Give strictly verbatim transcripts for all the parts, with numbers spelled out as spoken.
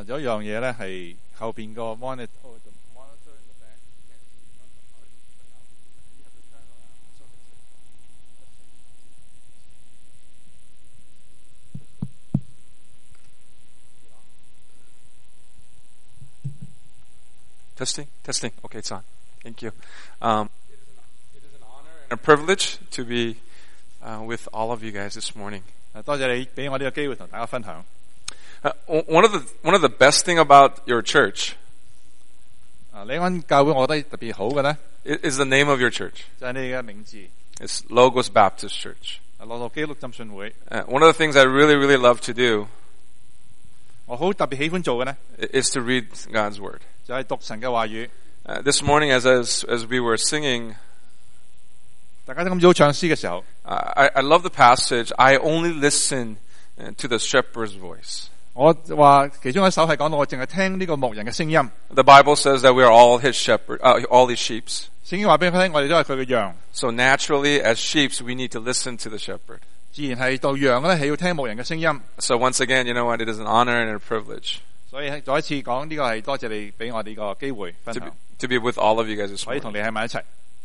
啊，有一樣嘢咧係後邊個 monitor。 Testing, testing. Okay, it's on. Thank you. Um, it, is an, it is an honor and a privilege to be uh, with all of you guys this morning. 多謝你俾我呢個機會同大家分享。 Uh, one of the one of the best thing about your church 啊，你間教會我覺得特別好嘅咧 is the name of your church. 就係你嘅名字。 It's Logos Baptist Church. 樂樂基督浸信會。 Uh, one of the things I really, really love to do 我好特別喜歡做嘅咧 is to read God's Word. 就係讀神嘅話語。 Uh, this morning, as, as as we were singing, 大家都咁早唱詩嘅時候 uh, I, I love the passage. I only listen to the shepherd's voice. 我話其中一首係講到我淨係聽呢個牧人嘅聲音。 The Bible says that we are all his shepherd, uh, all his sheep. 聖經話俾佢聽，我哋都係佢嘅羊。 So naturally, as sheep, we need to listen to the shepherd. 自然係做羊咧，係要聽牧人嘅聲音。 So once again, you know what? It is an honor and a privilege. 所以再一次講呢個係多謝你俾我哋個機會分 To 享。 be, to be with all of you guys this 可以同 morning. 你喺埋一齊。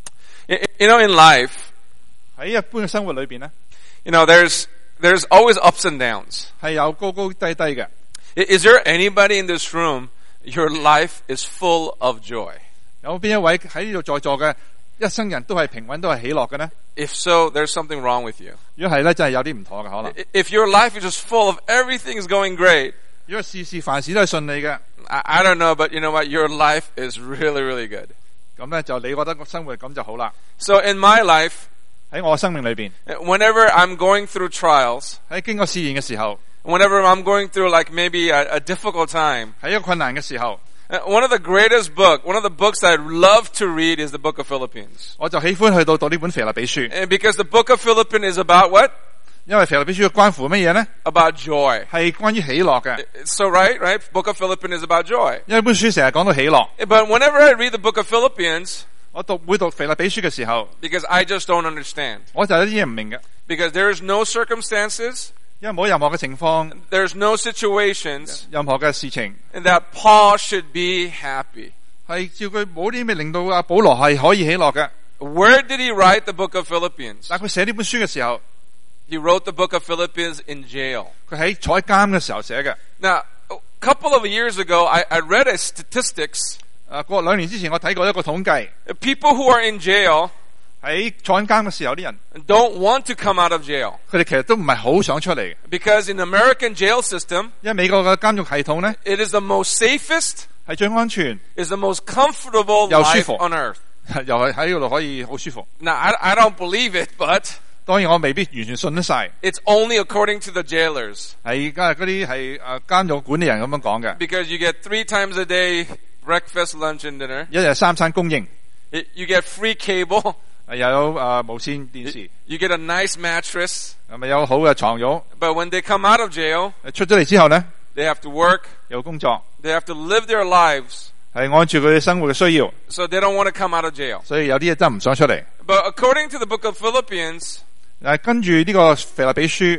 You know, in life, 喺一般嘅生活裏邊咧， you know, there's there's always ups and downs. 係有高高低低嘅。 Is there anybody in this room, your life is full of joy? 有邊一位喺呢度在座嘅一生人都係平穩都係喜樂嘅呢？ If so, there's something wrong with you. 如果係咧，真係有啲唔妥嘅可能。 If your life is just full of everything is going great, 如果事事凡事都係順利嘅， I, I don't know, but you know what? Your life is really, really good. 咁咧就你覺得生活咁就好啦。 So in my life, 喺我生命裏邊， whenever I'm going through trials, 喺經過試驗嘅時候， whenever I'm going through like maybe a, a difficult time, 喺一個困難嘅時候， one of the greatest book, one of the books that I love to read is the book of Philippians. 我就喜歡去到讀呢本腓立比書， Because the book of Philippians is about what? 因為腓立比書關乎乜嘢呢？ About joy. 係關於喜樂嘅。 So right, right? Book of Philippians is about joy. 因為本書成日講到喜樂， But whenever I read the book of Philippians, 我讀每讀腓立比書嘅時候， because I just don't understand. 我就有啲嘢唔明嘅， Because there is no circumstances, 因為冇任何嘅情況， there's no situations 任何嘅事情 that Paul should be happy. 係照佢冇啲咩令到阿保羅係可以喜樂嘅。 Where did he write the book of Philippians? 但佢寫呢本書嘅時候， He wrote the book of Philippians in jail. 佢喺坐喺監嘅時候寫嘅。 Now, a couple of years ago, I, I read a statistics. 啊，過兩年之前我睇過一個統計， People who are in jail 喺坐緊監嘅時候啲人， don't want to come out of jail. 佢哋其實都唔係好想出嚟， Because in the American jail system, 因為美國嘅監獄系統咧 it is the most safest, 係最安全， is the most comfortable 又舒 life 服 on earth. 又係喺嗰度可以好舒服。 Now, I, I don't believe it, but 當然我未必完全信得晒， it's only according to the jailers. 係而家嗰啲係誒監獄管理人咁樣講嘅， Because you get three times a day breakfast, lunch, and dinner. 一日三餐供應， You get free cable. 又有誒無線電視， You get a nice mattress. 係咪有好嘅床褥？ But when they come out of jail, 出咗嚟之後咧， they have to work. 有工作， They have to live their lives. 係按住佢哋生活嘅需要， So they don't want to come out of jail. 所以有啲嘢真係唔想出嚟。 But according to the book of Philippians, 誒跟住呢個腓立比書，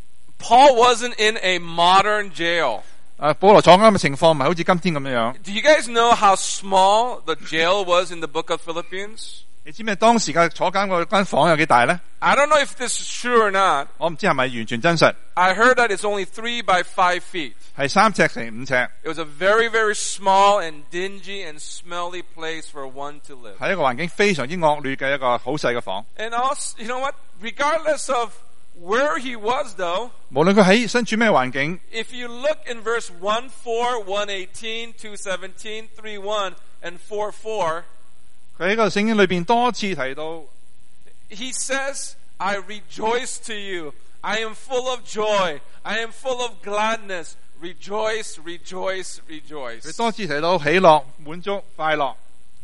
Paul wasn't in a modern jail. 誒保羅坐監嘅情況唔係好似今天咁樣樣。 Do you guys know how small the jail was in the book of Philippians? 你知唔知當時嘅坐監嗰間房有幾大咧？ I don't know if this is true or not. 我唔知係咪完全真實， I heard that it's only three by five feet. 係三尺乘五尺， It was a very, very small and dingy and smelly place for one to live. 係一個環境非常之惡劣嘅一個好細嘅房。 And also, you know what? Regardless of where he was, though, 無論佢喺身處咩環境， if you look in verse one four, one eighteen, two seventeen, three one, and four four, 佢喺個聖經裏邊多次提到， he says, I rejoice to you. I am full of joy. I am full of gladness. Rejoice, rejoice, 佢 rejoice. 多次提到喜樂、滿足、快樂。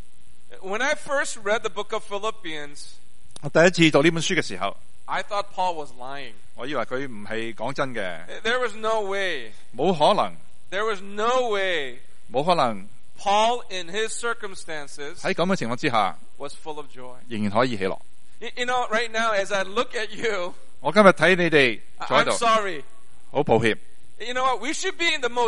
When I first read the book of Philippians, 我第一次讀呢本書嘅時候， I thought Paul was lying. 我以為佢唔係講真嘅， There was no way. 冇可能， There was no way 冇可能 Paul, in his circumstances, 喺咁嘅情況之下， was full of joy. 仍然可以喜樂。 You you know, right now, as I look at you, 我今日睇你哋坐喺 I'm 度， sorry. 好抱歉。 You know what? We should be in the most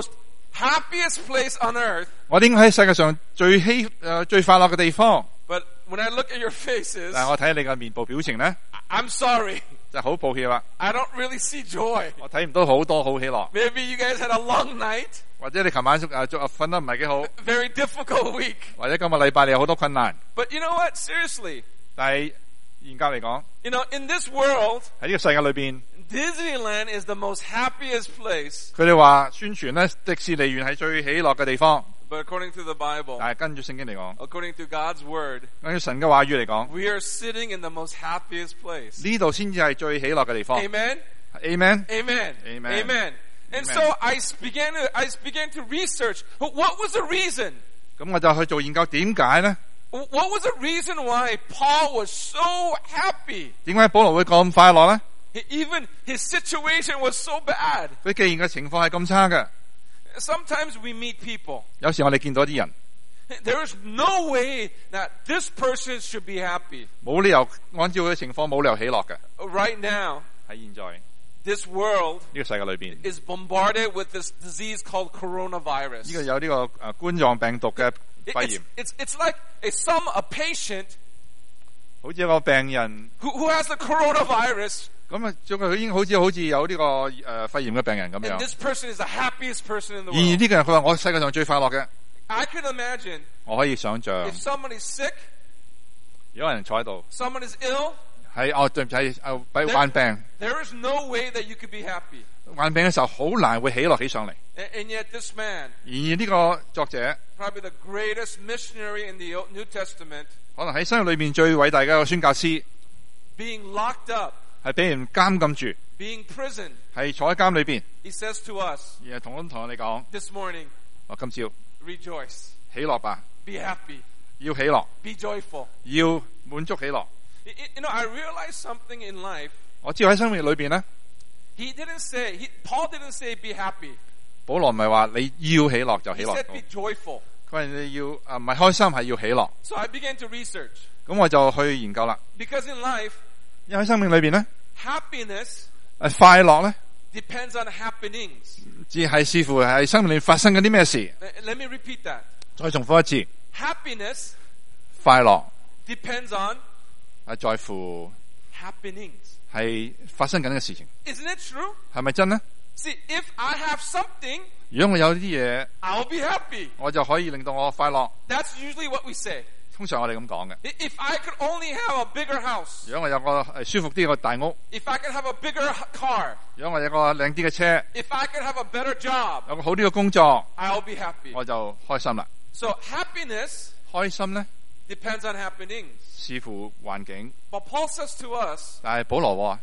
happiest place on earth. 我哋應該喺世界上最希誒最快樂嘅地方。 But when I look at your faces, 但係我睇你嘅面部表情咧， I'm sorry. 就好抱歉啦， I don't really see joy. 我睇唔到好多好喜樂， Maybe you guys had a long night, 或者你琴晚誒誒瞓得唔係幾好， very difficult week. 或者今個禮拜你有好多困難。 But you know what? Seriously, 但係嚴格嚟講， you know, in this world, 喺呢個世界裏邊， Disneyland is the most happiest place. 佢哋話宣傳咧迪士尼園係最喜樂嘅地方。 But according to the Bible, 但係跟住聖經嚟講， according to God's word, 根據神嘅話語嚟講， we are sitting in the most happiest place. 呢度先至係最喜樂嘅地方。 Amen? Amen。 Amen. Amen. Amen. And Amen. so I began to, I began to research, what was the reason? 咁我就去做研究，點解咧？ What was the reason why Paul was so happy? 點解保羅會咁快樂咧？ Even his situation was so bad. 佢既然嘅情況係咁差嘅， Sometimes we meet people. 有時我哋見到啲人， There is no way that this person should be happy. 冇理由按照佢嘅情況冇理由喜樂嘅。 Right now, 喺現在呢 this world 個世界裏邊， is bombarded with this disease called coronavirus. 呢個有呢個誒冠狀病毒嘅 It- 肺 It's, 炎， it's, it's like a, some a patient 好似一個病人 who, who has the coronavirus, 咁啊，仲佢已經好似好似有呢個誒肺炎嘅病人咁 and 樣。 this person is the happiest person in the 然而 world. 呢個人佢話我世界上最快樂嘅， I can imagine 我可以想象， if someone is sick, 有人坐喺度， someone is ill, 係哦對唔住係誒俾患病， there is no way that you could be happy. 患病嘅時候好難會喜樂起上嚟。 And, and yet this man, 然而呢個作者 probably the greatest missionary in the New Testament, 可能喺新約裏面最偉大嘅一個宣教師， being locked up, 係俾人監禁住， being imprisoned, 係坐喺監裏邊， he says to us 然後同同我哋講： this morning, 我今朝 rejoice, 喜樂吧， be happy, 要喜樂， be joyful. 要滿足喜樂。 You you know, I realized something in life. 我知道喺生命裏邊咧， He didn't say, he, Paul didn't say be happy. 保羅唔係話你要喜樂就 He 喜樂 said 到， be joyful. 佢話你要啊唔係開心係要喜樂。 So I began to research. 咁我就去研究啦， Because in life, 因為喺生命裏邊咧， happiness 誒快樂咧， depends on happenings. 只係視乎係生命裏發生緊啲咩事。 Uh, Let me repeat that. 再重複一次， Happiness 快樂 depends on 係在乎 happenings. 係發生緊嘅事情， Isn't it true? 係咪真呢？ See, if I have something, 如果我有啲嘢， I'll be happy. 我就可以令到我快樂。 That's usually what we say. 通常我哋咁講嘅。 I- If I could only have a bigger house, 如果我有個誒舒服啲嘅大屋， if I could have a bigger h- car, 如果我有個靚啲嘅車， if I could have a better job, 有個好啲嘅工作， I'll be happy. 我就開心啦。 So happiness 開心咧， depends on happenings. 視乎環境。 But Paul says to us, 但係保羅話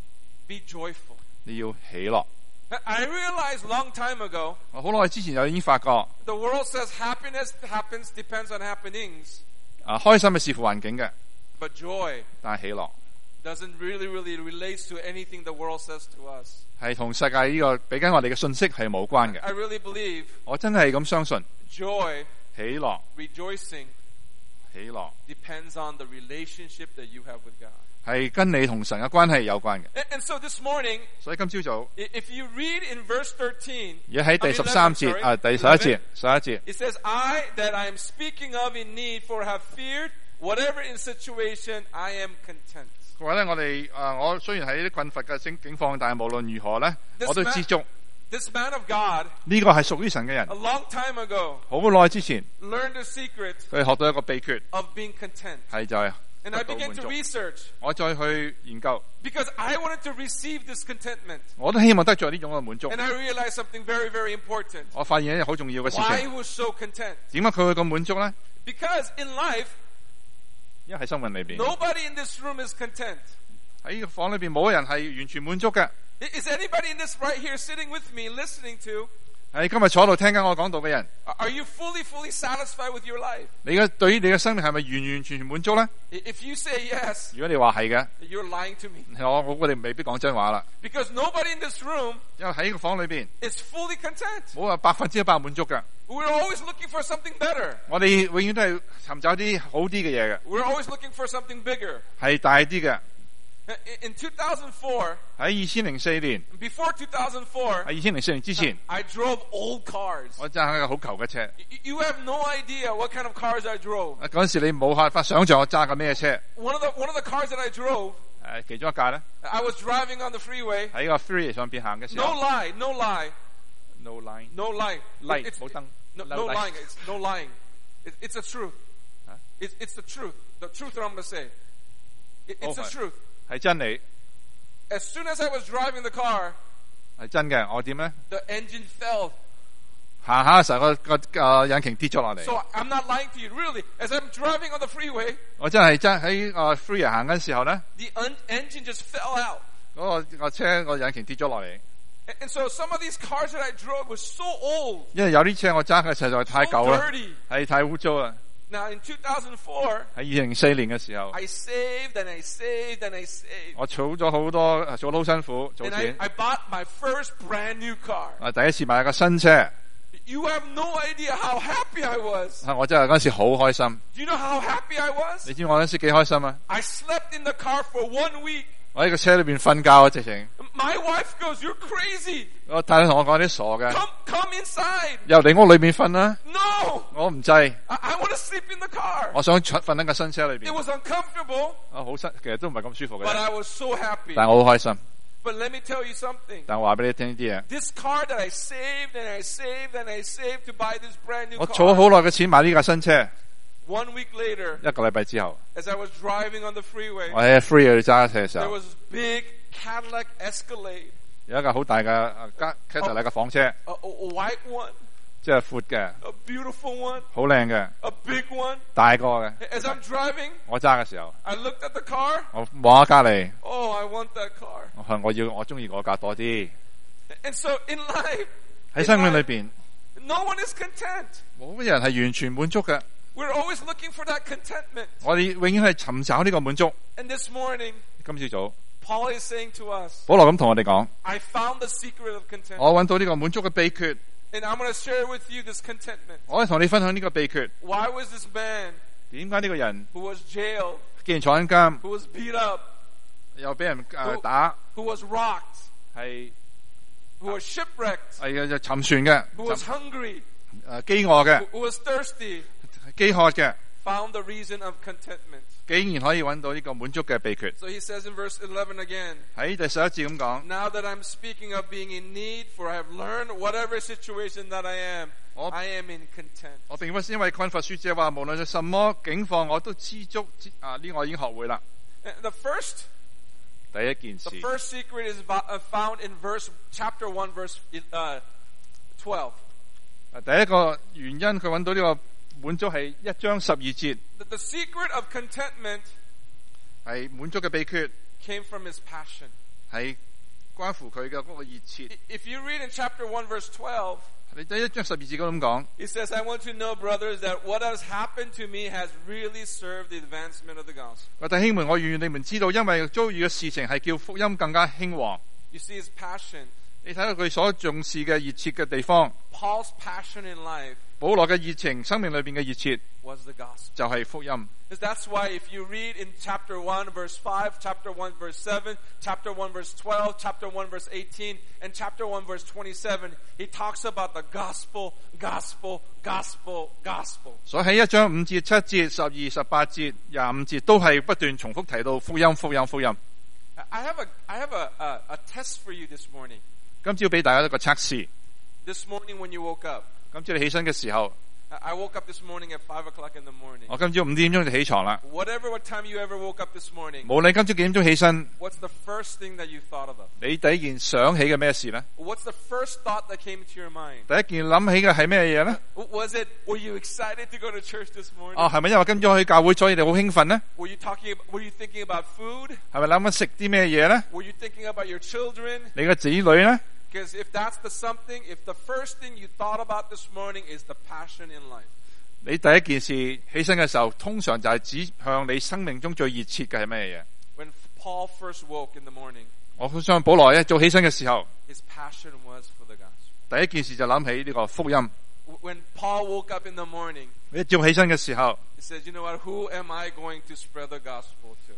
be joyful. 你要喜樂。 Now, I realized long time ago, 我好耐之前就已經發覺， the world says happiness happens, depends on happenings. 啊開心係視乎環境嘅， But joy 但係喜樂 doesn't really, really relate to anything the world says to us. 係同世界呢個俾緊我哋嘅信息係冇關嘅。 I really believe 我真係咁相信， joy, 喜樂 rejoicing, 喜樂 depends on the relationship that you have with God. 係跟你同神嘅關係有關嘅。 And, and so this morning, 所以今朝早， i- if you read in verse thirteen, 而喺第 of 十 eleven, 三節 sorry, 啊，第十一 eleven, 節，十一節， it says, I that I am speaking of in need, for have feared, whatever in situation, I am content. 佢話咧，我哋啊，我雖然喺啲困乏嘅境境況，但係無論如何咧， This 我都 man- 知足。 This man of God, 呢個係屬於神嘅人 a。long time ago, 好耐之前， learned the secret 佢學到一個秘訣， of being content. 係就係 And I 得到 began 滿 to 足。 research 我再去研究， because I wanted to receive this contentment. 我都希望得着呢種嘅滿足。 And I realized something very, very important. 我發現一樣好重要嘅事 Why he 情， was so content. 點解佢會咁滿足咧？ Because in life, 因為喺生命裏邊， nobody in this room is content. 喺呢個房裏邊冇人係完全滿足嘅。 I- Is anybody in this right here sitting with me, listening to, 喺今日坐喺度聽緊我講道嘅人， are you fully, fully satisfied with your life? 你嘅對於你嘅生命係咪完完全全滿足咧？ I- If you say yes, 如果你話係嘅， you're lying to me. 我我我哋未必講真話啦。 Because nobody in this room 因為喺呢個房裏邊 is fully content. 冇話百分之一百滿足嘅， We're always looking for something better. 我哋永遠都係尋找啲好啲嘅嘢嘅， We're always looking for something bigger. 係大啲嘅。 In two thousand four, 喺二千零四年， before two thousand four, 喺二千零四年之前， I drove old cars. 我揸一個好舊嘅車。 Y- You have no idea what kind of cars I drove. 嗰陣時你冇辦法想象我揸緊咩車。 One of the one of the cars that I drove, 誒，其中一架咧， I was driving on the freeway. 喺個 freeway 上邊行嘅時 No 候 lie, no lie, ，no line， no lie. light It's, 冇燈 no, no no light lying. It's no lying. It, it's the truth. Huh? It's, it's the truth. The truth that I'm going to say. It, it's the Okay. truth. 係真理， As soon as I was driving the car, 係真嘅。我點咧？ the engine fell. 行下嘅時候個個個引擎跌咗落嚟。 So I'm not lying to you. Really, as I'm driving on the freeway, 我真係真喺個 freeway 行緊時候咧， the un- engine just fell out. 嗰、個個車個引擎跌咗落嚟。 And, and so some of these cars that I drove were so old, 因為有啲車我揸嘅實在太 so 舊啦， dirty. 係太污糟啦。 Now in two thousand four, 喺二零零四年嘅時候， I saved and I saved and I saved. 我儲咗好多，做得好辛苦，做 And I, 錢。 I bought my first brand new car. 啊，第一次買一個新車， You have no idea how happy I was. 啊，我真係嗰陣時好開心。 Do you know how happy I was? 你知我嗰陣時幾開心啊？ I slept in the car for one week. 我喺個車裏邊瞓覺啊，直情。 My wife goes, "You're crazy. 我太太同我講啲傻嘅， Come, come inside." 入嚟屋裏面瞓啦。 No, 我唔制， I, I want to sleep in the car. 我想瞓喺個新車裏 It 邊。 was uncomfortable, 啊，好辛，其實都唔係咁舒服 but 嘅， I was so happy. 但係我好開心。 But let me tell you something. 但我話俾你聽呢啲嘢， This car that I saved and I saved and I saved to buy this brand new 我儲咗 car. 好耐嘅錢買呢架新車， One week later, 一個禮拜之後， as I was driving on the freeway, 我喺 freeway 揸車嘅時 there 候， was big Cadillac Escalade, 有一架好大嘅啊加 Cadillac 嘅房車， a, a, a white one, 即係闊嘅， a beautiful one, 好靚嘅， a big one. 大個嘅。 As I'm driving, 我揸嘅時候， I looked at the car. 我望下隔離， Oh, I want that car. 我話我要我中意嗰架多啲。 And so in life, 喺生命裏邊， no one is content. 冇乜人係完全滿足嘅。 We're always looking for that contentment. 我哋永遠係尋找呢個滿足。 And this morning, 今朝早， Paul is saying to us, 保羅咁同我哋講， I found the secret of contentment. 我揾到呢個滿足嘅秘訣， And I'm going to share with you this contentment. 我可以同你分享呢個秘訣。 Why was this man 點解呢個人 who was jailed, 既然坐緊監， who was beat up, 又俾人誒打， who was rocked, 係 who was shipwrecked, 係就沉船嘅， who was hungry, 誒飢餓嘅， who was thirsty, 飢渴嘅， found the reason of contentment. 竟然可以揾到呢個滿足嘅秘訣。 So he says in verse eleven again, 喺第十一節咁講， Now that I'm speaking of being in need, for I have learned whatever situation that I am, 我 I am in content. 我並不是因為困乏，說這話，無論係什麼境況，我都知足。啊，呢我已經學會啦。 And The first, 第一件 the 事， first secret is vo- uh, found in verse chapter one, verse uh, twelve. 啊第一個原因佢揾到呢個滿足係一章十二節， The, the secret of contentment 係滿足嘅秘訣， came from his passion. 係關乎佢嘅嗰個熱切。 I- If you read in chapter one, verse twelve, 你第一章十二節咁講， he says, I want to know, brothers, that what has happened to me has really served the advancement of the gospel. 我弟兄們，我願你們知道，因為遭遇嘅事情係叫福音更加興旺。 You see his passion. 你睇到佢所重視嘅熱切嘅地方， Paul's passion in life 保羅嘅熱情，生命裏邊嘅熱切 was the gospel. 就係福音。 Because that's why if you read in chapter one, verse five, chapter one, verse seven, chapter one, verse twelve, chapter one, verse eighteen, and chapter one, verse twenty-seven, he talks about the gospel, gospel, gospel, gospel. 所以喺一章五節、七節、十二、十八節、廿五節都係不斷重複提到福音、福音、福音。 I have a, I have a, a, a test for you this morning. 今朝俾大家一個測試。 This morning when you woke up, 今朝你起身嘅時候， I I woke up this morning at five o'clock in the morning. 我今朝五點鐘就起床啦。 Whatever what time you ever woke up this morning, 無論今朝幾點鐘起身， what's the first thing that you thought of? 你第一件想起嘅咩事呢？ What's the first thought that came into your mind? 第一件諗起嘅係咩嘢呢？ Was it, were you excited to go to church this morning? 哦，係咪因為今朝去教會，所以你好興奮呢？ Were you talking, were you thinking about food? 係咪諗緊食啲咩嘢呢？ Were you thinking about your children? 你嘅子女呢？ Because if that's the something, if the first thing you thought about this morning is the passion in life, 你第一件事起身嘅時候，通常就係指向你生命中最熱切嘅係咩嘢？ when Paul first woke in the morning, 我好相信保羅一早起身嘅時候， his passion was for the gospel. 第一件事就諗起呢個福音。 When Paul woke up in the morning, 一早起身嘅時候， he says, you know what, who am I going to spread the gospel to?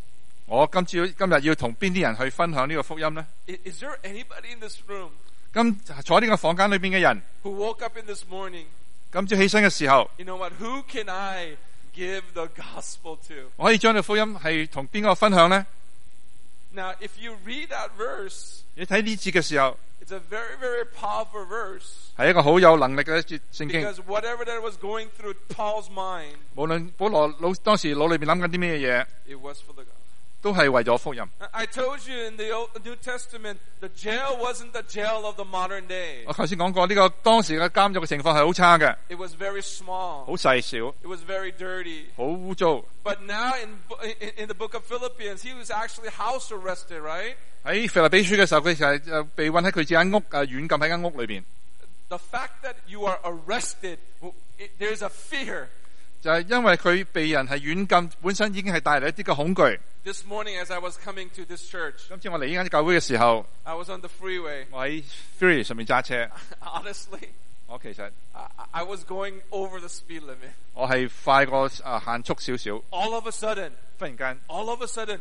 我今朝今日要同邊啲人去分享呢個福音呢？ Is, is there anybody in this room 今坐呢個房間裏邊嘅人， who woke up in this morning? 今朝起身嘅時候， You know what? Who can I give the gospel to? 我可以將呢個福音係同邊個分享呢？ Now, if you read that verse, 你睇呢節嘅時候， it's a very, very powerful verse. 係一個好有能力嘅一節聖經。 Because whatever that was going through Paul's mind, 無論保羅腦當時腦裏邊諗緊啲咩嘢， it was for the gospel. 都係為咗福音。 I told you in the Old, New Testament, the jail wasn't the jail of the modern day. 我頭先講過呢個當時嘅監獄嘅情況係好差嘅， It was very small. 好細小， It was very dirty. 好污糟。 But now in, in, in the book of Philippians, he was actually house arrested, right? 喺腓立比書嘅時候，佢就係誒被困喺佢自間屋誒軟禁喺間屋裏邊。 The fact that you are arrested, it, there's a fear. 就係因為佢被人係軟禁，本身已經係帶嚟一啲嘅恐懼。 This morning as I was coming to this church, 今次我嚟呢間教會嘅時候， I was on the freeway. 我喺 Freeway 上面揸車， Honestly, 我其實 I, I was going over the speed limit. 我係快過誒限速少少。 All of a sudden, 忽然間 all of a sudden,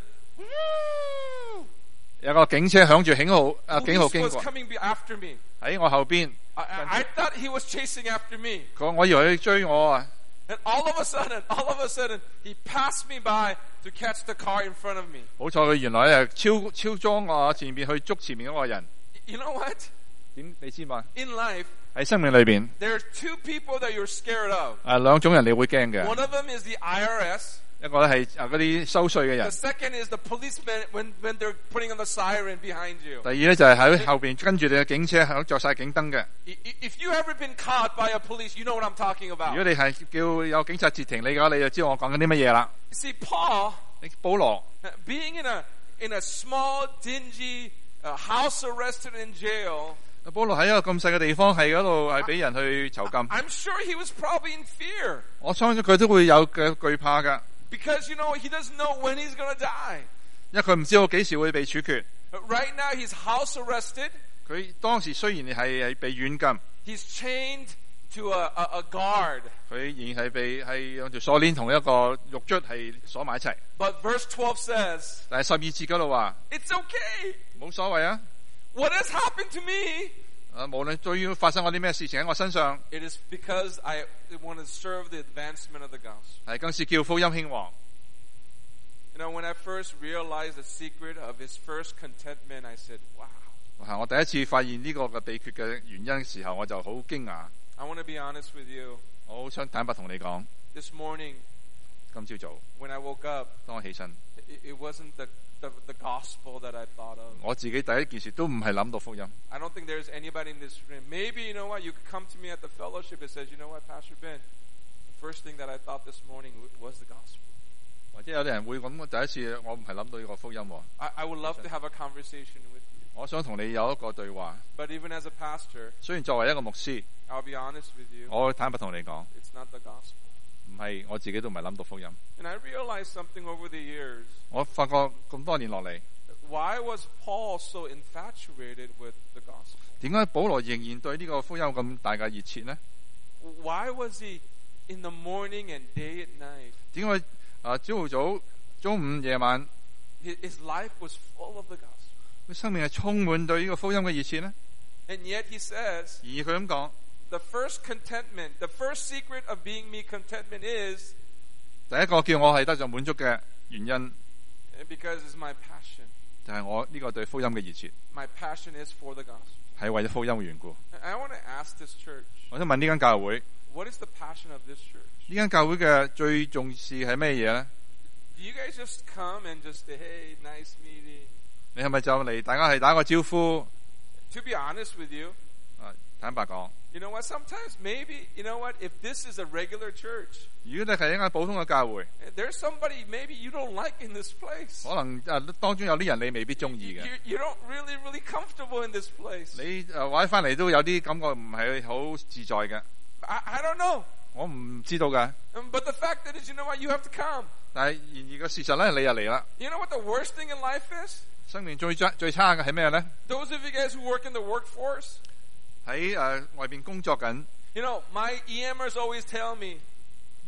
woo! 有個警車響住警號誒警號 Police 經 was 過 coming be after me. 喺我後邊， I, I, I thought he was chasing after me. 佢我以為佢追我啊！ And all of a sudden, all of a sudden, he passed me by to catch the car in front of me. 好彩佢原來係超超咗我前邊去捉前面嗰個人。 You know what? 點你知嘛？ In life, 喺生命裏邊 there are two people that you're scared of. 誒兩種人你會驚嘅， One of them is the I R S. 一個咧係誒嗰啲收稅嘅 The 人， second is the policeman when, when they're putting on the siren behind you. 第二咧就係喺後邊跟住你嘅警車響着晒警燈嘅。 I- i- If you ever been caught by a police, you know what I'm talking 如果 about. 你係叫有警察截停你嘅話，你就知道我講緊啲乜嘢啦。 You see, Paul, 你保羅 uh, being in a, in a small, dingy, uh, house arrested in jail, 保羅喺一個咁細嘅地方，係嗰度係俾人去囚禁。 I'm sure he was probably in fear. 我相信佢都會有嘅懼怕噶， Because, you know, he doesn't know when he's going to die. 因為佢唔知道幾時會被處決。 But right now, he's house arrested. 佢當時雖然係係被軟禁， He's chained to a, a, a guard. 佢仍然係被係用條鎖鏈同一個獄卒係鎖埋一齊。 But verse twelve says, 但係十二節嗰度話 it's okay. 冇所謂啊， What has happened to me? 啊無論最要發生我啲咩事情喺我身上， It is because I want to serve the advancement of the gospel. 係更是叫福音興旺。 You know, when I first realized the secret of his first contentment, I said, wow. 哇我第一次發現呢個嘅秘訣嘅原因嘅時候，我就好驚訝。 I want to be honest with you. 我好想坦白同你講， This morning, 今朝早 when I woke up, 當我起身， it, it wasn't the, the, the gospel that I thought of. 我自己第一件事都唔係諗到福音。 I don't think there's anybody in this room. Maybe, you know what, you could come to me at the fellowship and says, you know what, Pastor Ben, the first thing that I thought this morning was the gospel. 或者有啲人會咁，第一次我唔係諗到呢個福音喎。 I, I would love to have a conversation with you. 我想同你有一個對話。 But even as a pastor, 雖然作為一個牧師， I'll be honest with you, 我坦白同你講， it's not the gospel. 唔係我自己都唔係諗到福音。 And I realized something over the years. 我發覺咁多年落嚟， Why was Paul so infatuated with the gospel? 點解保羅仍然對呢個福音有咁大嘅熱切呢？ Why was he in the morning and day and night? 點解啊朝早、中午、夜晚， His, his life was full of the gospel. 佢生命係充滿對呢個福音嘅熱切呢？ And yet he says, 而佢咁講， the first contentment, the first secret of being me contentment is 第一個叫我係得着滿足嘅原因， because it's my passion. 就係我呢個對福音嘅熱切， My passion is for the gospel. 係為咗福音嘅緣故。 I want to ask this church, 我想問呢間教會， what is the passion of this church? 呢間教會嘅最重視係咩嘢呢？ Do you guys just come and just say, hey, nice meeting? 你係咪就嚟大家係打個招呼？ To be honest with you, 啊，坦白講， you know what? Sometimes maybe, you know what? If this is a regular church, 如果你係一間普通嘅教會， there's somebody maybe you don't like in this place. 可能啊當中有啲人你未必中意 You, 嘅， you don't really, really comfortable in this place. 你誒玩翻嚟都有啲感覺唔係好自在嘅， I, I don't know. 我唔知道㗎。 Um, but the fact that is, you know what? You have to come. 但係然而個事實咧，你又嚟啦。 You know what the worst thing in life is? 生命最差最差嘅係咩咧？ Those of you guys who work in the workforce, 喺誒、呃、外邊工作緊， you know, my E Mers always tell me,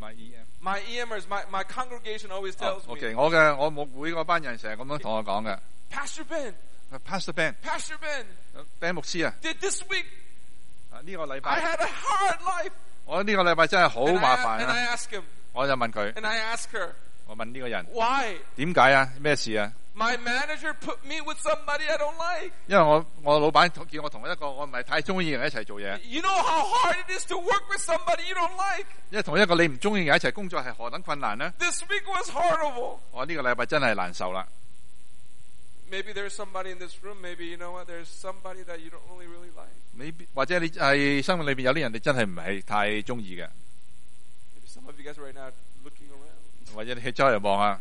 My E M。 My E Mers, my, my congregation always tells me, OK， 我嘅我牧會嗰班人成日咁樣同我講嘅。 Pastor Ben, Pastor Ben， Pastor Ben, Ben 牧師啊， did this week 啊呢個禮 I 拜 had a hard life. 我呢個禮拜真係好 And 麻 I, 煩 and I 啊！ ask him, 我就問佢， and I ask her, 我問呢個人 why? 點解啊？咩事啊？ My manager put me with somebody I don't like. 因為我我老闆叫我同一個我唔係太中意嘅人一齊做嘢， You know how hard it is to work with somebody you don't like? 因為同一個你唔中意嘅人一齊工作係何等困難呢？ This week was horrible. 我呢個禮拜真係難受啦。 Maybe there's somebody in this room, maybe you know what, there's somebody that you don't really, really like. 你或者你係生命裏邊有啲人你真係唔係太中意嘅， Maybe some of you guys right now are looking around. 或者你去周圍望下，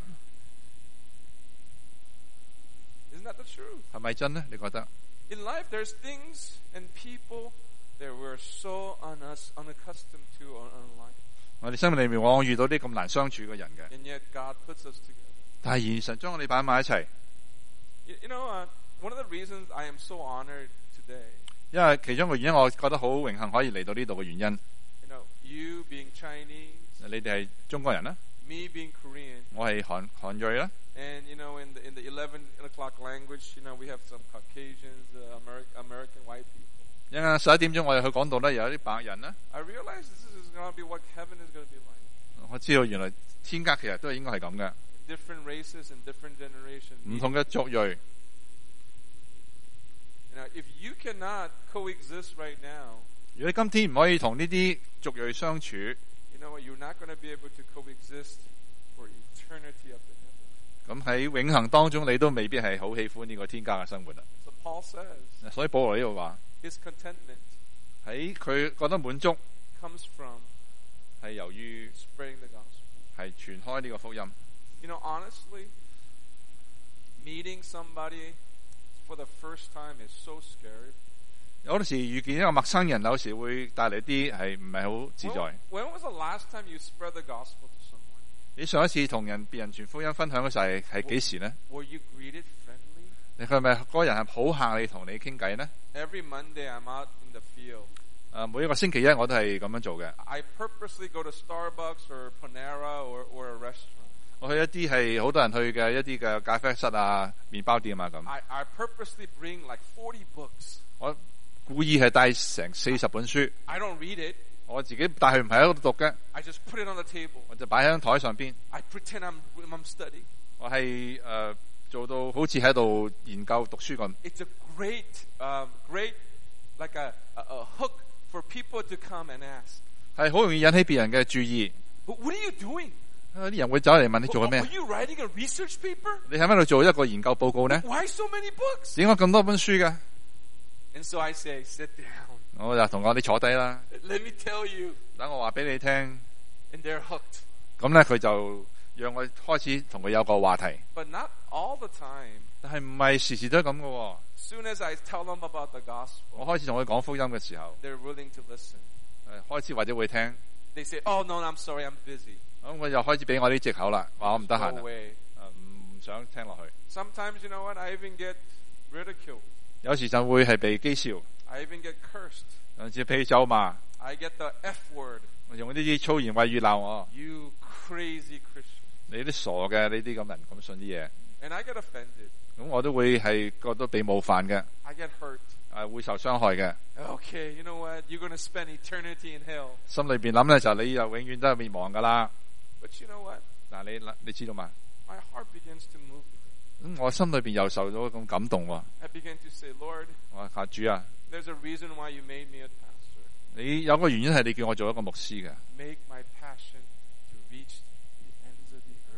Isn't that the truth? 係咪真呢？你覺得？ In life, there's things and people that we're so un- unaccustomed to in our life. 我哋生命裏面往往遇到啲咁難相處嘅人嘅， And yet God puts us together. 但係現神將我哋擺埋一齊， You, you know, uh, one of the reasons I am so honored today, 因為其中一個原因，我覺得好榮幸可以嚟到呢度嘅原因， you know, you being Chinese, 你哋係中國人啦， me being Korean, 我係韓韓裔啦， and you know, in the in the eleven o'clock language, you know, we have some Caucasians, uh, Ameri- American white people. 一陣十一點鐘我哋去講道咧，有啲白人啦， I realize this is going to be what heaven is going to be like. 我知道原來天家其實都係應該係咁嘅， Different races and different generations. 唔同嘅族裔。 Now, if you cannot coexist right now, 如果你今天唔可以同呢啲族裔相處， you know what? You're not going to be able to coexist for eternity up in heaven. 咁喺永恆當中，你都未必係好喜歡呢個天家嘅生活啦。 So Paul says 所以保羅呢度話， his contentment 喺佢覺得滿足 comes from 係由於 spreading the gospel. 係傳開呢個福音。 You know, honestly, meeting somebody for the first time is so scary. 有陣時遇見一個陌生人，有時會帶嚟啲係唔係好自 When, 在。 when was the last time you spread the gospel to someone? 你上一次同人別人傳福音分享嘅時候係係幾時呢？ Were you greeted friendly? 你係咪嗰個人係好客氣同你傾偈呢？ Every Monday I'm out in the field. 誒，每一個星期一我都係咁樣做嘅。 I purposely go to Starbucks or Panera or, or a restaurant. 我去一啲係好多人去嘅一啲嘅咖啡室啊、麵包店啊咁。 I, I purposely bring like forty books. 我故意係帶成四十本書， I don't read it. 我自己帶去唔係喺度讀嘅， I just put it on the table. 我就擺喺張台上邊。 I pretend I'm, I'm studying. 我係誒、呃、做到好似喺度研究讀書咁。 It's a great, um, great, like a, a, a hook for people to come and ask. 係好容易引起別人嘅注意。 But what are you doing? 啊！啲人會走嚟問你做緊 Are 咩？ you writing a research paper? 你喺邊度做一個研究報告呢？ Why so many books? 點解咁多本書嘅？ And so I say, sit down. 我就同我哋坐低啦， Let me tell you. 等我話俾你聽。 And they're hooked. 咁咧佢就讓我開始同佢有個話題。 But not all the time. 但係唔係時時都係咁嘅。 Soon as I tell them about the 我 gospel, 開始同佢講福音嘅時候， they're willing to listen. 誒開始或者會聽。 They say, oh, no, I'm sorry, I'm busy. 咁我又開始俾我啲藉口啦，話我唔得閒 No 啊， way. 誒唔唔想聽落去。 Sometimes, you know what? I even get ridiculed. 有時就會係被譏笑， I even get cursed. 甚至被咒罵， I get the F word. 用呢啲粗言穢語鬧我。 You crazy Christian. 你啲傻嘅呢啲咁人咁信啲嘢， And I get offended. 咁我都會係覺得被冒犯嘅， I get hurt. 誒會受傷害嘅。 Okay, you know what? You're going to spend eternity in hell. 心裏邊諗咧就係你就永遠都係滅亡噶啦。 But you know what? 嗱你你知道嘛？ My heart begins to move. 咁我心裏邊又受咗咁感動喎。 I begin to say, Lord, 我話主啊， there's a reason why you made me a pastor. 你有個原因係你叫我做一個牧師嘅。 Make my passion to reach the ends of the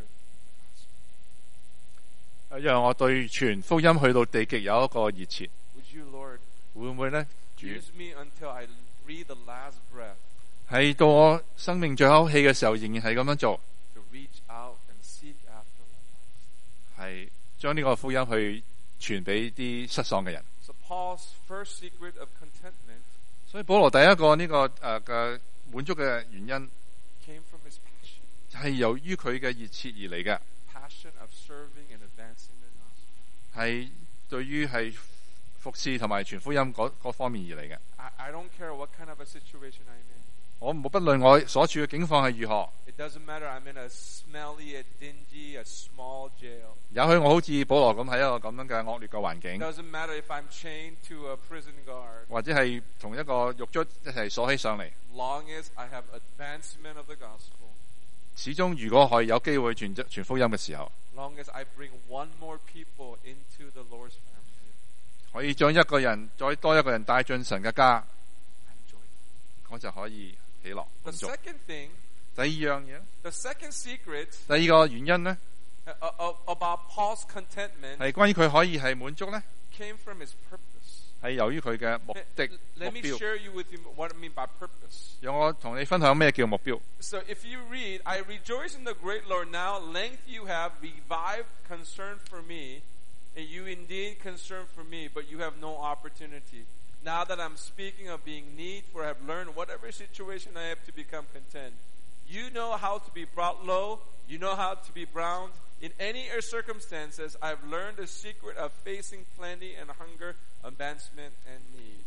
earth. 讓我對傳福音去到地極有一個熱切。 Would you, Lord, 會唔會咧？主 use me until I breathe the last breath 係到我生命最後氣嘅時候，仍然係咁樣做， to reach out and seek after the lost. 係將呢個福音去傳俾啲失喪嘅人。 So Paul's first secret of contentment 所以保羅第一個呢、這個誒嘅、呃、滿足嘅原因， came from his passion. 係由於佢嘅熱切而嚟嘅， Passion of serving and advancing the gospel. 係對於係服侍同埋傳福音嗰嗰方面而嚟嘅。 I, I don't care what kind of a situation I'm in. 我冇不論我所處嘅境況係如何， It doesn't matter I'm in a smelly, a dingy, a small jail. 也許我好似保羅咁喺一個咁樣嘅惡劣嘅環 It 境， doesn't matter if I'm chained to a prison guard. 或者係同一個獄卒一齊鎖起上嚟。 Long as I have advancement of the gospel, 始終如果可以有機會傳傳福音嘅時候， long as I bring one more people into the Lord's family, 可以將一個人再多一個人帶進神嘅家， I'm joyful. 我就可以喜樂 The 滿足。 second thing, 第二樣嘢， the second secret 第二個原因呢， uh, uh, about Paul's contentment 係關於佢可以係滿足呢， came from his purpose. 係由於佢嘅目的 Let, 目 let me 標。 share you with you what I mean by purpose. 讓我同你分享咩叫目標。 So if you read, I rejoice in the great Lord now, length you have revived concern for me, and you indeed concern for me, but you have no opportunity. Now that I'm speaking of being need, for I have learned whatever situation I have to become content. You know how to be brought low, you know how to be bound. In any circumstances, I've learned the secret of facing plenty and hunger, advancement and need.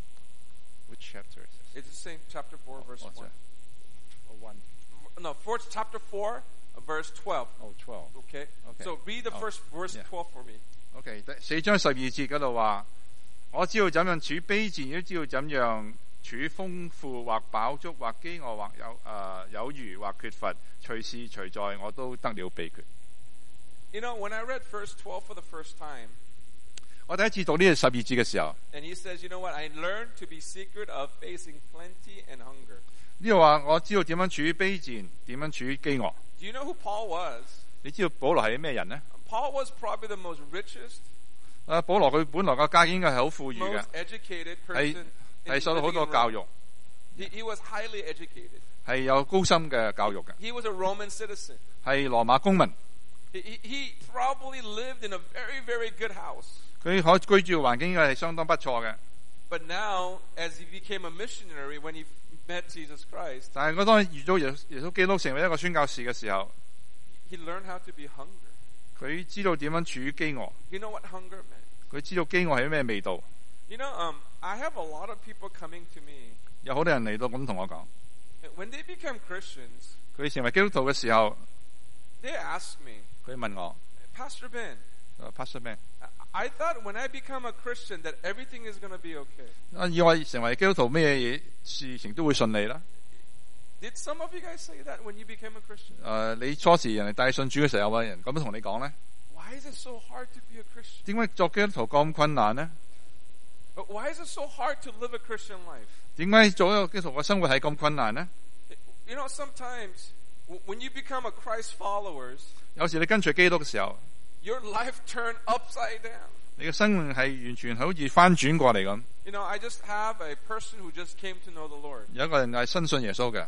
Which chapter is this? It's the same chapter four, verse Oh, one. Oh, one. No, fourth chapter four, verse twelve. Oh, twelve. Okay? Okay. So read the Oh, first verse yeah. twelve for me. OK，第四章十二節嗰度話，我知道怎樣處卑賤，亦都知道怎樣處豐富或飽足或飢餓或有誒、呃、有餘或缺乏，隨時隨在我都得了秘訣。 You know, when I read verse twelve for the first time, 我第一次讀呢個十二節嘅時候， and he says, you know what, I learned to be secret of facing plenty and hunger. 呢度話我知道點樣處卑賤，點樣處飢餓。 Do you know who Paul was? 你知道保羅係咩人呢？ Paul was probably the most richest, 啊，保羅佢本來個家境應該係好富裕嘅， most educated 係 person 係 in 受到好 living 多 in 教 Rome. 育， He, he was highly educated. 係有高深嘅教育嘅， He was a Roman citizen. 係羅馬公民。 He, he, he probably lived in a very, very good house. 佢可居住嘅環境應該係相當不錯嘅。 But now, as he became a missionary, when he met Jesus Christ, 但係我當遇到耶耶穌基督成為一個宣教士嘅時候， he learned how to be hungry. 佢知道點樣處於飢餓， You know what hunger meant? 佢知道飢餓係咩味道。 You know, um, I have a lot of people coming to me. 有好多人嚟到咁同我講， When they become Christians, 佢成為基督徒嘅時候， they ask me, 佢問我 Pastor Ben, 誒 Pastor Ben， I thought when I become a Christian that everything is going to be okay. 啊以為成為基督徒咩嘢事情都會順利啦。 Did some of you guys say that when you became a Christian? 誒、你初時人哋帶信主嘅時候，有冇人咁樣同你講咧？ Why is it so hard to be a Christian? 點解作基督徒咁困難呢？ But why is it so hard to live a Christian life? 點解做一個基督徒嘅生活係咁困難呢？ You know, sometimes w- when you become a Christ followers, 有時你跟隨基督嘅時候， your life turned upside down. 你嘅生命係完全好似翻轉過嚟咁。 You know, I just have a person who just came to know the Lord. 有一個人係新信耶穌嘅，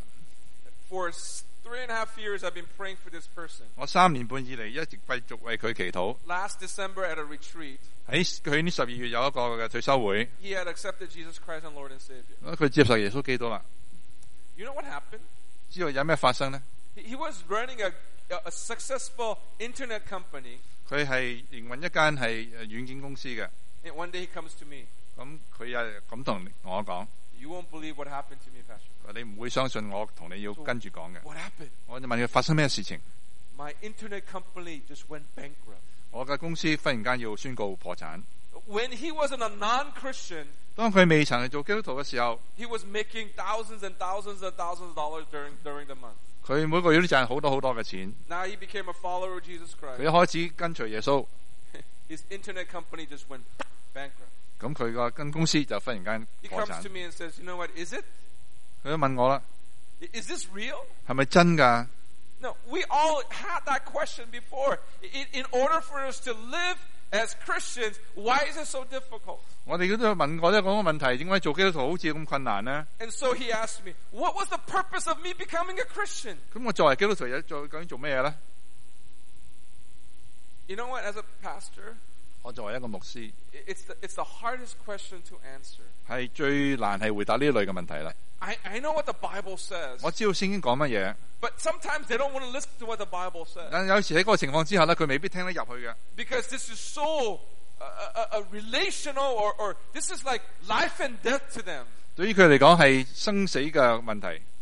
For s- three and a half years, I've been praying for this person. 我三年半以嚟一直繼續為佢祈禱。 Last December at a retreat, 喺佢呢十二月有一個嘅退休會， he had accepted Jesus Christ and Lord and Savior. 佢接受耶穌基督啦。 You know what happened? 知道有咩發生呢？ He, he was running a, a, a successful internet company, 佢係營運一間係誒軟件公司嘅。 and one day he comes to me. 咁佢又咁同我講， You won't believe what happened to me, Pastor. 你唔會相信我同你要跟住講嘅。 What happened? 我就問佢發生咩事情？ My internet company just went bankrupt. 我嘅公司忽然間要宣告破產。 When he wasn't a non-Christian, 當佢未曾係做基督徒嘅時候， he was making thousands and thousands and thousands of dollars during during the month. 佢每個月都賺好多好多嘅錢。 Now he became a follower of Jesus 佢 Christ. 一開始跟隨耶穌， His internet company just went bankrupt. 咁佢個間公司就忽然間 He 破 comes 產 to。me and says, "You know what? Is it? 佢都問我啦， Is this real?" 係咪真㗎？ No, we all had that question before. In, in order for us to live as Christians, why is it so difficult? 我哋都有問過呢個問題，點解做基督徒好似咁困難呢？ And so he asked me, what was the purpose of me becoming a Christian? 咁我作為基督徒有做究竟做咩嘢咧？ You know what? As a pastor, 我作為一個牧師， it's the, it's the hardest question to answer. 係最難係回答呢類嘅問題啦。 I, I know what the Bible says, 我知道聖經講乜嘢， but sometimes they don't want to listen to what the Bible says 但有時喺嗰個情況之下咧，佢未必聽得入去嘅， because this is so uh, uh, uh, relational, or, or this is like life and death to them. 對於佢嚟講係生死嘅問題。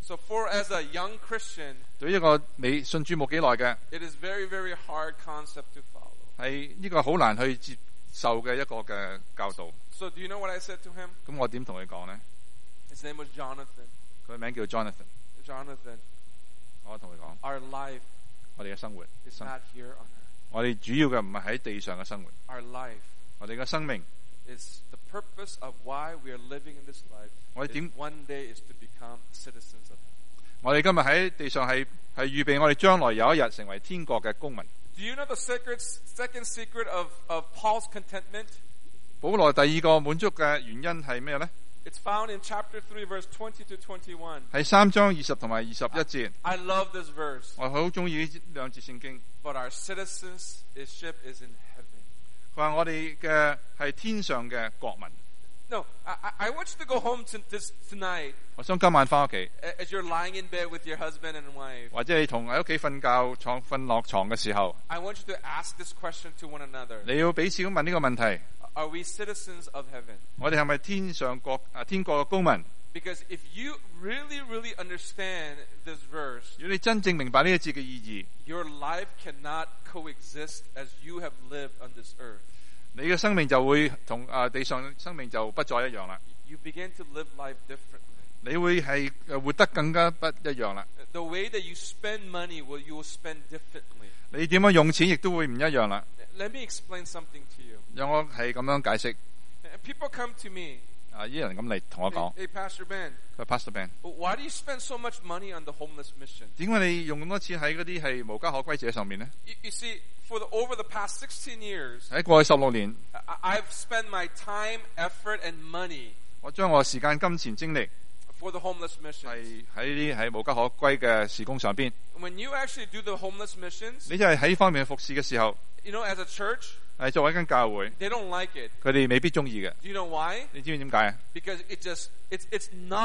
So for as a young Christian, 對於一個未信主冇幾耐嘅， it is very, very hard concept to follow. 係呢個好難去接受嘅一個嘅教導。 So do you know what I said to him? 咁我點同佢講呢？ His name was Jonathan. 佢名叫 Jonathan。 Jonathan, 我同佢講， our life 我哋嘅生活， is 生 not here on earth. 我哋主要嘅唔係喺地上嘅生活， Our life 我哋嘅生命， is the purpose of why we are living in this life. 我哋 Is 點？ one day is to become citizens of heaven. 我哋今日喺地上係係預備我哋將來有一日成為天國嘅公民。 Do you know the secret, second secret of, of Paul's contentment? 保羅第二個滿足嘅原因係咩呢？ It's found in chapter three, verse twenty to twenty-one. 係三章二十同埋二十一節。 I love this verse. 我好中意呢兩節聖經。 But our citizenship is in heaven. 佢話我哋嘅係天上嘅國民。 No, I, I I want you to go home to this tonight 我想今晚翻屋企， as you're lying in bed with your husband and wife. 或者你同喺屋企瞓覺床瞓落床嘅時候， I want you to ask this question to one another. 你要彼此咁問呢個問題： Are we citizens of heaven? 我哋係咪天上國啊天國嘅公民？ Because if you really, really understand this verse, 如果你真正明白呢一節嘅意義， your life cannot coexist as you have lived on this earth. 你嘅生命就會同啊地上生命就不再一樣啦。 You begin to live life differently. 你會係誒活得更加不一樣啦。 The way that you spend money, will you will spend differently. 你點樣用錢亦都會唔一樣啦。 Let me explain something to you. 讓我係咁樣解釋。 People come to me. 啊，啲人咁嚟同我講， Hey, hey, Pastor Ben, 佢話 Pastor Ben， why do you spend so much money on the homeless mission? 點解你用咁多錢喺嗰啲係無家可歸者上面呢？ You, you see, for the over the past sixteen years, 喺過去十六年， I, I've spent my time, effort, and money 我將我時間、金錢、精力 for the homeless mission. 係喺啲喺無家可歸嘅事工上邊。 When you actually do the homeless missions, 你就係喺呢方面服侍嘅時候， you know, as a church, 係作為一間教會， they don't like it. 佢哋未必中意嘅。 Do you know why? 你知唔知點解啊？ Because it just it's it's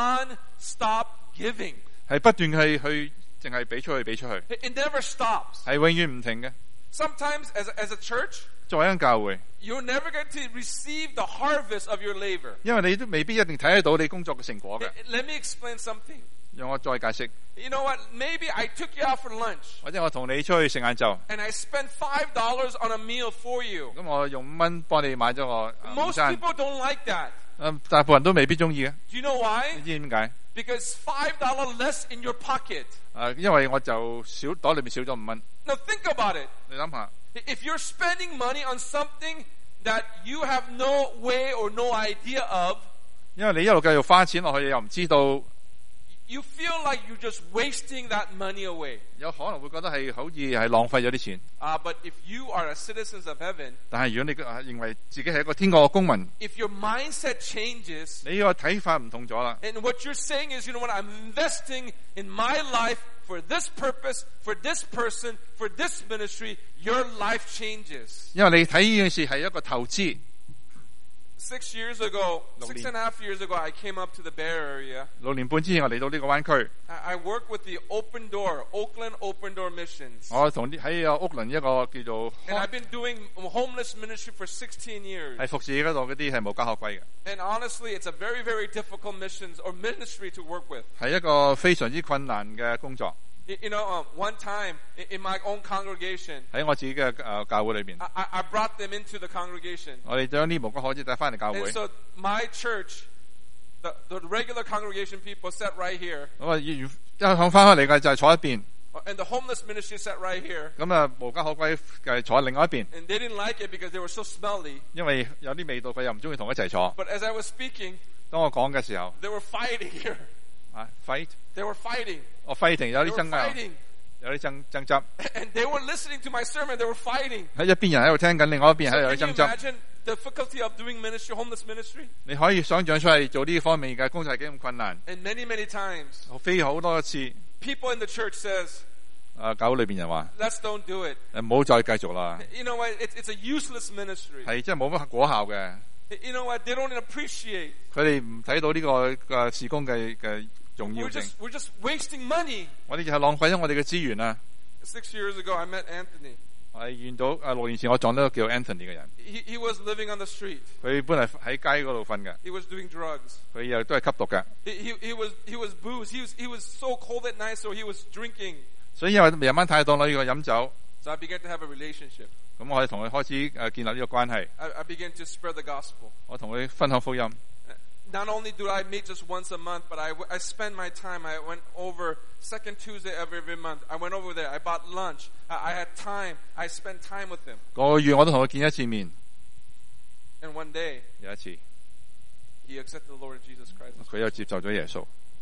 non-stop giving. 係不斷去去，淨係俾出去，俾出去， It, it never stops. 係永遠唔停嘅。 Sometimes, as a, as a church, 作為一間教會， you're never going to receive the harvest of your labor. 因為你都未必一定睇得到你工作嘅成果嘅。 Let me explain something. 讓我再解釋， You know what? Maybe I took you out for lunch 或者我同你出去食晏晝， and I spent five dollars on a meal for you. 咁我用五蚊幫你買咗個啊午 Most 餐， people don't like that. 嗯大部分人都未必中意嘅。 Do you know why? 你知唔知點解？ Because five dollars less in your pocket. 啊，因為我就少袋裏面少咗五蚊。 Now think about it. 你諗下， If you're spending money on something that you have no way or no idea of, 因為你一路繼續花錢落去，又唔知道， you feel like you're just wasting that money away. 有可能會覺得係好似係浪費咗啲錢。 Uh, but if you are a citizens of heaven, 但係如果你啊認為自己係一個天國嘅公民， if your mindset changes, 你個睇法唔同咗啦。 and what you're saying is, you know what, I'm investing in my life for this purpose, for this person, for this ministry, your life changes. 因為你睇呢件事係一個投資。 Six years ago, six and a half years ago, I came up to the Bay Area. 六年半之前我嚟到呢個灣區， I, I work with the Open Door, Oakland Open Door Missions. 我同啲喺啊屋倫一個叫做 And I've been doing homeless ministry for sixteen years. 係服侍嗰度嗰啲係無家可歸嘅， And honestly, it's a very, very difficult missions or ministry to work with. 係一個非常之困難嘅工作。 You, you know, um, one time in, in my own congregation, 喺我自己嘅誒教會裏邊， I, I brought them into the congregation. 我哋將啲無家可歸帶翻嚟教 And 會。 so my church, the, the regular congregation people sat right here. 咁啊，一向翻返嚟嘅就係坐一邊， And the homeless ministry sat right here. 咁啊無家可歸嘅坐喺另外一邊， And they didn't like it because they were so smelly. 因為有啲味道，佢又唔中意同我一齊坐。 But as I was speaking, 當我講嘅時候， they were fighting here. 啊 fight， They were fighting. 我 fighting 有 They 啲 were 爭拗， fighting. 有啲爭爭執。 And they were listening to my sermon. They were fighting. 喺一邊人喺度聽緊，另外一邊喺 So 度有 can 啲 you 爭執。 imagine the difficulty of doing ministry, homeless ministry? 你可以想象出嚟做呢方面嘅工作係幾咁困難。 And many, many times, 飛好多次， people in the church says, 啊教會裏邊人話： let's don't do it. 誒唔好再繼續啦， You know what? It's, it's a useless ministry. 係真係冇乜果效嘅。 You know what? They don't appreciate. 佢哋唔睇到呢個嘅事工嘅嘅重要 We're 性。 just, we're just wasting money. 我哋就係浪費咗我哋嘅資源啊！ Six years ago, I met Anthony. 我係遇到啊六年前我撞到一個叫 Anthony 嘅人， He, he was living on the street. 佢本嚟喺街嗰度瞓嘅， He was doing drugs. 佢又都係吸毒嘅， He, he, he was he was booze. He was he was so cold at night, so he was drinking. 所以因為夜晚太凍啦，呢個飲酒， So I began to have a relationship. 咁我哋同佢開始誒建立呢個關係， I, I began to spread the gospel. 我同佢分享福音。 Not only do I meet just once a month, but I, I spend my time. I went over second Tuesday of every month. I went over there. I bought lunch. I, I had time. I spent time with him. 個個月我都同佢見一次面， And one day, 有一次 he accepted the Lord Jesus Christ. 佢又接受咗耶穌，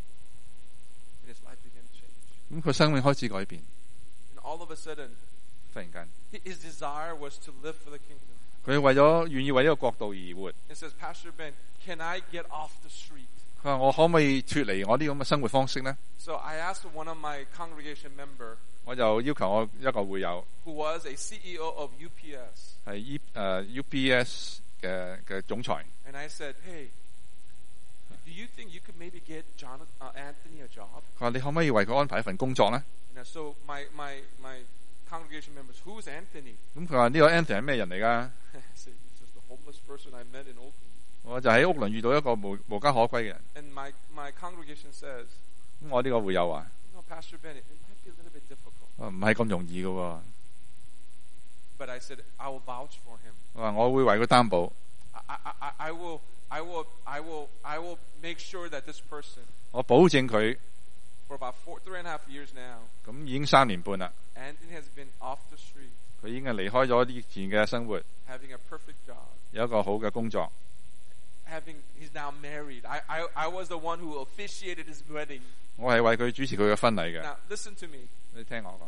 And his life began to change. 咁佢生命開始改變。 And all of a sudden, 忽然間， his desire was to live for the kingdom. 佢為咗願意為呢個國度而活。 He says, Pastor Ben, can I get off the street? 佢話：我可唔可以脱離我啲咁嘅生活方式呢？ So I asked one of my congregation member, 我就要求我一個會友 who was a C E O of U P S, 係 E 誒 U P S 嘅嘅總裁， and I said, hey, do you think you could maybe get John, uh, Anthony a job? 佢話：你可唔可以為佢安排一份工作呢？ And so my, my, my congregation members, who's Anthony? 咁佢話：呢個 Anthony 係咩人嚟㗎？ I said, he's just a homeless person I met in Oakland. 我就喺屋倫遇到一個無無家可歸嘅人。 And my, my congregation says, 咁我呢個會友話： you know, Pastor Ben, it might be a little bit difficult. 唔係咁容易嘅喎。 But I said, I will vouch for him. 我話我會為佢擔保， I, I, I, I will, I will, I will, I will make sure that this person, 我保證佢 for about four, three and a half years now, 咁已經三年半啦， Anthony has been off the street, 佢已經係離開咗以前嘅生活， having a perfect job, 有一個好嘅工作。 having, he's now married. I, I, I was the one who officiated his wedding. 我係為佢主持佢嘅婚禮嘅。 Now, listen to me. 你聽我講，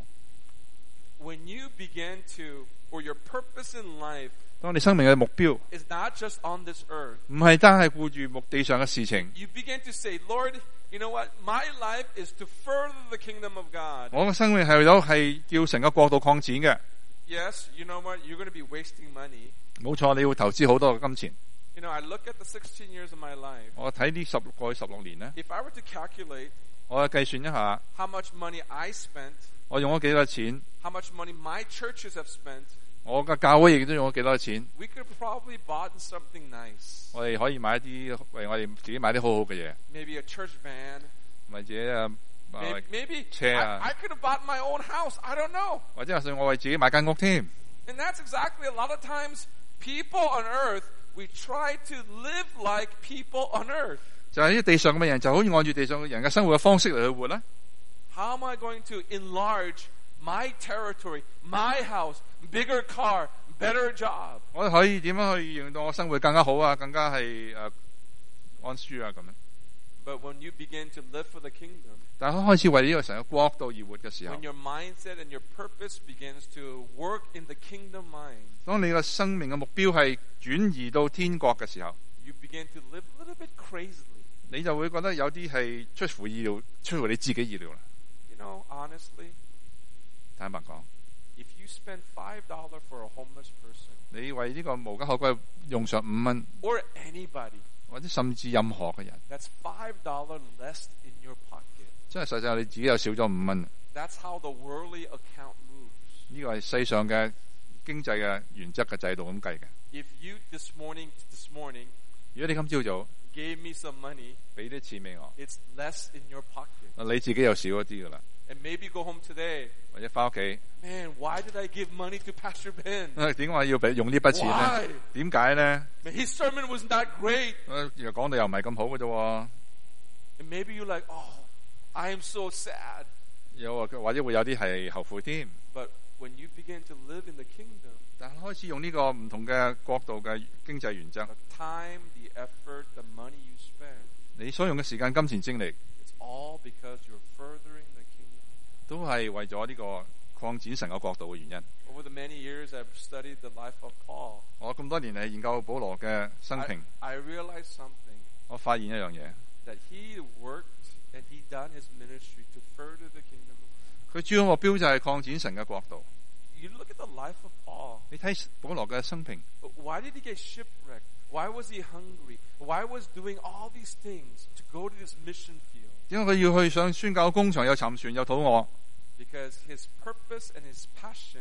When you begin to, or your purpose in life 當你生命嘅目標 is not just on this earth, 唔係單係顧住目地上嘅事情， you begin to say, Lord, you know what? My life is to further the kingdom of God. 我嘅生命係為咗係叫成個國度擴展嘅。 Yes, you know what? You're going to be wasting money. 冇錯，你要投資好多嘅金錢。 You know, I look at the sixteen years of my life. 我睇呢十過去十六年呢， If I were to calculate 我計算一下， how much money I spent, 我用咗幾多錢， how much money my churches have spent, 我嘅教會亦都用咗幾多錢， we could have probably bought something nice. 我哋可以買一啲為我哋自己買啲好好嘅嘢， Maybe a church van. 或者啊， Maybe, maybe chair. I, I could have bought my own house. I don't know. 或者係我為自己買間屋添。 And that's exactly a lot of times people on earth, we try to live like people on earth. 就係呢地上嘅人，就好似按住地上嘅人嘅生活嘅方式嚟去活啦。 How am I going to enlarge my territory, my house, bigger car, better job? 我哋可以點樣去令到我生活更加好啊，更加係誒、呃、安舒啊咁樣。 But when you begin to live for the kingdom, 但係開始為呢個成個國度而活嘅時候， when your mindset and your purpose begins to work in the kingdom mind, 當你個生命嘅目標係轉移到天國嘅時候， you begin to live a little bit crazily. 你就會覺得有啲係出乎意料，出乎你自己意料啦。 You know, honestly, 坦白講， if you spend five dollars for a homeless person, 你為呢個無家可歸用上五蚊， or anybody, 或者甚至任何嘅人， that's five dollars less in your pocket. 真係實際上你自己又少咗五蚊。 That's how the worldly account moves. 呢個係世上嘅經濟嘅原則嘅制度咁計嘅。 If you this morning, this morning, 如果你今朝早 gave me some money, 俾啲錢俾我， it's less in your pocket. 你自己又少一啲噶啦， And maybe go home today. 或者翻屋企， Man, why did I give money to Pastor Ben? 點解要俾用呢筆錢 Why? 咧？點解咧？ Man, his sermon was not great. 又講到又唔係咁好嘅啫。 And maybe you're like, oh, I am so sad. 有或者會有啲係後悔添。 But when you begin to live in the kingdom, 但係開始用呢個唔同嘅角度嘅經濟原則， the time, the effort, the money you spend, 你所用嘅時間、金錢、精力， it's all because you're furthering the kingdom. 都係為咗呢個擴展神嘅國度嘅原因。 Over the many years I've studied the life of Paul, 我咁多年嚟研究保羅嘅生 I, 平， I realized something, 我發現一樣嘢， that he worked and he done his ministry to further the kingdom. 佢主要目標就係擴展神嘅國度。 You look at the life of Paul. 你睇保羅嘅生平， Why did he get shipwrecked? Why was he hungry? Why was doing all these things to go to this mission field? 點解佢要去上宣教工場，又沉船又肚餓？ Because his purpose and his passion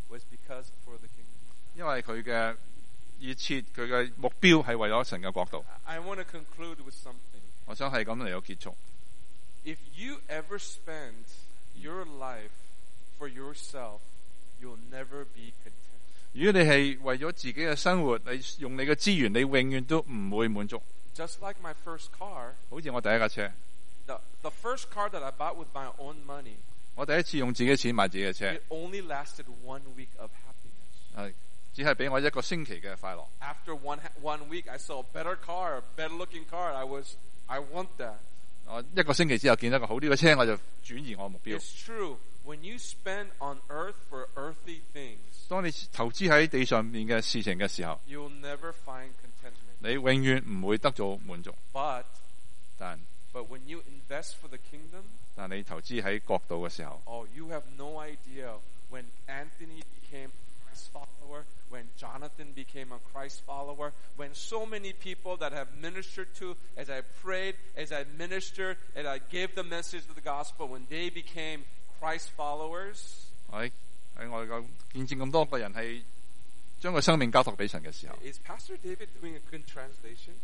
was because for the kingdom. 因為佢嘅熱切，佢嘅目標係為咗神嘅國度。 I want to conclude with something. 我想係咁嚟到結束。 If you ever spend your life for yourself, you'll never be content. 如果你係為咗自己嘅生活，你用你嘅資源，你永遠都唔會滿足。 Just like my first car, 好似我第一架車， the, the first car that I bought with my own money, 我第一次用自己嘅錢買自己嘅車， it only lasted one week of happiness. 係只係俾我一個星期嘅快樂。 After one ha- one week, I saw a better car, a better looking car. I was, I want that. 我一個星期之後見到一個好啲嘅車，我就轉移我目標。 It's true. When you spend on earth for earthly things, 當你投資喺地上面嘅事情嘅時候， you'll never find contentment. 你永遠唔會得到滿足。 But, 但 but when you invest for the kingdom, 但你投資喺國度嘅時候， oh, you have no idea when Anthony became a Christ follower, when Jonathan became a Christ follower, when so many people that have ministered to, as I prayed, as I ministered, as I gave the message of the gospel, when they became Christ followers, 喺喺我哋見證咁多個人係將個生命交託俾神嘅時候， is Pastor David doing a good translation?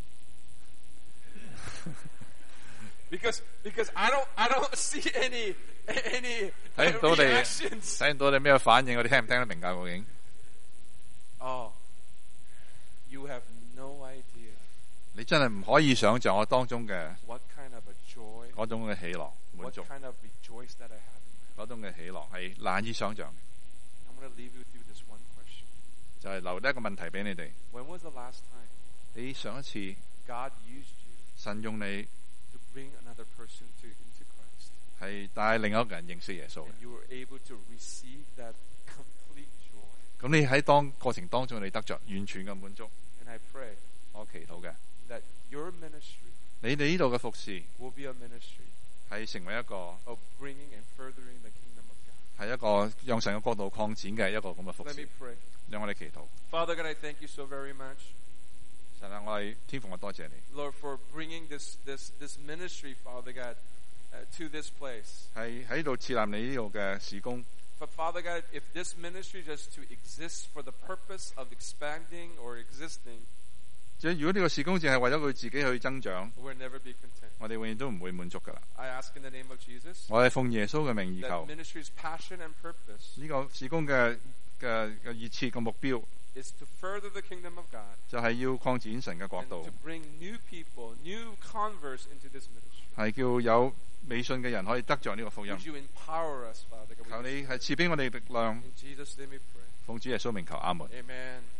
because because I don't I don't see any any 睇唔到你 reactions. 睇唔到你咩反應，我哋聽唔聽得明㗎？究竟 Oh, you have no idea 你真係唔可以想像我當中嘅 what kind of a joy, 嗰種嘅喜樂滿 what 足， kind of rejoice that I have in my life. 嗰種嘅喜樂係難以想像嘅。 I'm going to leave you with this one question. 就係留低一個問題俾你哋： When was the last time 你上一次 God used you 神用你 to bring another person to into Christ, 係帶另一個人認識耶穌嘅？ and you were able to receive that complete joy? 咁你喺當過程當中，你得着完全嘅滿足。 And I pray 我祈禱嘅， that your ministry 你哋呢度嘅服侍 will be a ministry 係成為一個 of bringing and furthering the kingdom of God. 係一個讓神嘅國度擴展嘅一個咁嘅服 Let 侍 me。pray. 讓我哋祈禱。 Father God, I thank you so very much, 神啊，我係天父，我多謝你， Lord, for bringing this this this ministry, Father God, uh, to this place. 係喺度設立你呢度嘅事工。 But Father God, if this ministry just to exist for the purpose of expanding or existing, 即係如果呢個事工淨係為咗佢自己去增長， we'll never be content. 我哋永遠都唔會滿足噶啦。 I ask in the name of Jesus 我係奉耶穌嘅名義 that 求， ministry's passion and purpose 呢個事工嘅嘅嘅熱切嘅目標 is to further the kingdom of God 就係要擴展神嘅國 and 度， to bring new people, new converts into this ministry. 係叫有未信嘅人可以得着呢個福音。 Would you empower us, Father God? 求你係賜俾我哋力量， In Jesus' name we pray. 奉主耶穌名求，阿門。 Amen.